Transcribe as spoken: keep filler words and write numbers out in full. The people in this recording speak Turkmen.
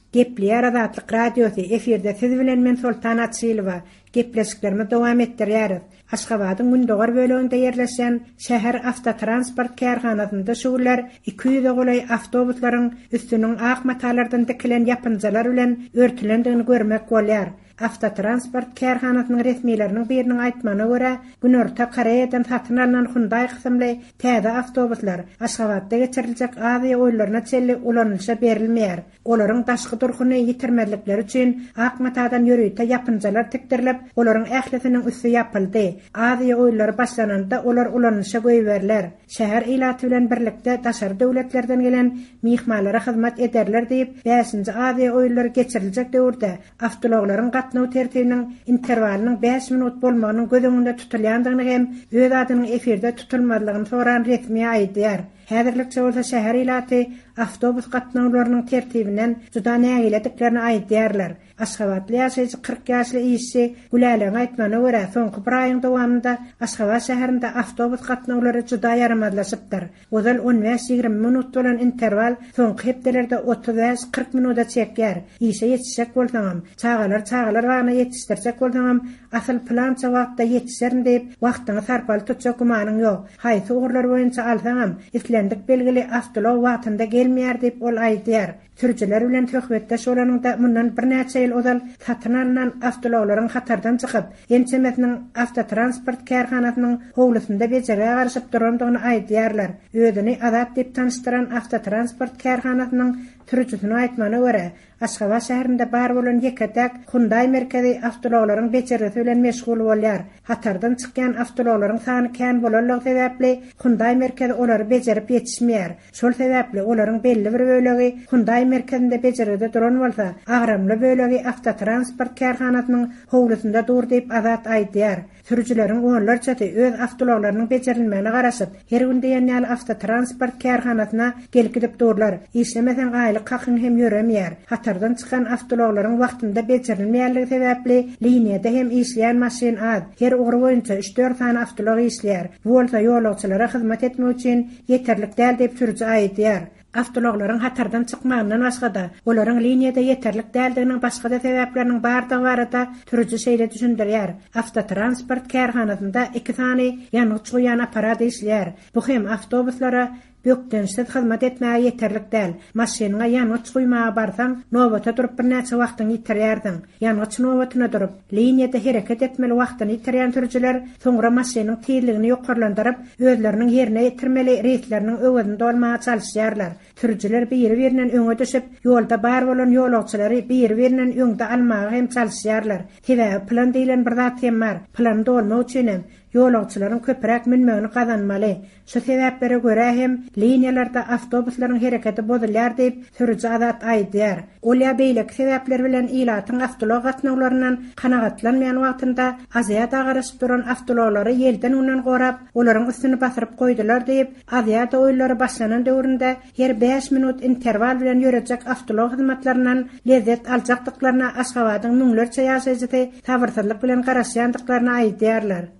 Gepli Aradatlyk radiosu efirde siz bilen men Sultan Atsilova gepleşiklerimi dowam etdirýäris. Aşgabatyň Gündogar bölегinde ýerleşen şäher awtotransport kärhanasynda şuwlar iki yüz golay awtobuslaryň üstüniň ak metalardan dikilen ýapynjalar bilen örtülendigini görmek bolýar. Avtotransport kärhanasynyň resmiýetleriniň biriniň aýtmagyna görä, günorta Koreýadan satyn alynan Hyundai kysymly täze awtobuslar Aşgabatda geçiriljek Aziýa oýunlaryna çelli ulanylşa berilmeýär. Olaryň daşky durguny ýitirmedikleri üçin ak metadan ýörüýte ýapynjalar tikdirilip, olaryň ählisiniň üstü ýapyldy. Aziýa oýunlary başlananda olar ulanylşa goýberler. Şäher ilaty bilen birlikde daşary döwletlerden gelen mihmanlara hyzmat ederler diýip, beşinji Aziýa oýunlary geçiriljek döwürde awtologlaryň gatnaw tertibiniň interwalynyň beş minut bolmagynyň gözüňünde tutulýandygyny hem öz adynyň efirde tutulmadygyny soran resmi aýdýar. Häzirlikçe bolsa şäher ilaty awtobus gatnawlarynyň tertibinden juda nägilediklerini aýdýarlar. Aşgabatly ýaşaýjy kırk ýaşly işçi Güläleň aýtmagyna görä, soňky bir aýyň dowamında Aşgabat şäherinde awtobus gatnawlary juda ýaramadlaşypdyr. Ozal on beş ýygrimi minut bolan interval soňky hepdelerde otuz beş kırk minuta çekýär. Işe ýetişek bolsaňam, çagalar çagalar wagtyna ýetişdirsek bolsaňam, asyl plança wagtda ýetişerin diýip wagtyny sarpaly tutjak gumanyň ýok. Haýsy ugurlar boýunça alsaňam, islendik belgili awtolog wagtynda gelmeýär diýip ol aýdýar. Sürücüler bilen töhbetdeş bolanynda mundan bir näçe ýyl ozal satyn alynan awtologlaryň hatardan çykyp, ençemesiniň awtotransport kärhanasynyň howlusynda bejerige garşyp durandygyny aýdýarlar. Özüni azat diýip tanıştyran awtotransport kärhanasynyň sürücüsiniň aýtmagyna görä, Aşgabat şäherinde bar bolan ýeketek Hyundai merkezi awtologlaryň bejerisi bilen meşgul bolýar. Hatardan çykýan awtologlaryň sany kän bolanlygy sebäpli Hyundai merkezi olary bejerip ýetişmeýär. Şol sebäpli olaryň belli bir bölegi Hyundai merkezinde bejeride duran bolsa, agramly bölegi awtotransport kärhanasynyň howlusynda dur diýip azat aýdýar. Sürücüleriň onlarçaty öz awtologlarynyň bejerilmegine garaşyp, her günde ýany awtotransport kärhanasyna gelip gidip durlar. Işlemesen aýlyk hakyň hem ýöremeýär. Hatardan çykan awtologlaryň wagtynda bejerilmeýärligi sebäpli liniýada hem işleýän maşin az. Her ugur boýunça üç dört sany awtolog işleýär. Bu bolsa ýolagçylara hyzmat etmek üçin ýeterlik däl diýip sürücü aýdýar. Awtologlaryň hatardan çykmagynyň başgada, olaryň liniýada ýeterlik däldiginiň başga da sebäpleriniň bardygy barada türlü şeýle düşündirýär. Awtotransport kärhanasynda iki sany ýanyk çuýan aparat işleýär. Bu hem awtobuslara bökdenşde hyzmat etmäge ýeterlik däl. Maşynyňa ýanyk çuýmaga barsaň, nowata durup bir näçe wagtyny ýitirýärdiň. Ýanyk nowatyna durup, liniýada hereket etmeli wagtyny ýitirýän sürüjüler soňra maşynyň tezligini ýokarlandyryp, özleriniň ýerine ýetirmeli reýsleriniň öwünde bolmaga çalyşýarlar. Sürüjüler bir-biriniň öňe düşüp, ýolda bar bolan ýolagçylary bir-biriniň öňde almaga hem çalyşýarlar. Sebäbi plan diýilen bir zat hem bar. Plan dolmak üçin ýolagçylaryň köpräk minmegini gazanmaly. Şu sebäplere görä hem liniýalarda awtobuslaryň hereketi bozulýar diýip sürüjü azat aýdýar. Olýa beýlek sebäpler bilen ilatyň awtolog gatnawlaryndan kanagatlanmaýan wagtynda Aziýada garaşyp duran awtologlary ýelden unan gorap, olaryň üstüne basyryp goýdular diýip Aziýada oýunlary başlanan döwründe her beş minut interval bilen ýörejek awtolog hyzmatlaryndan lezzet aljakdyklaryna Aşgabatyň müňlerçe ýaşaýjysy sabırsızlyk bilen garaşýandyklaryny aýdýarlar.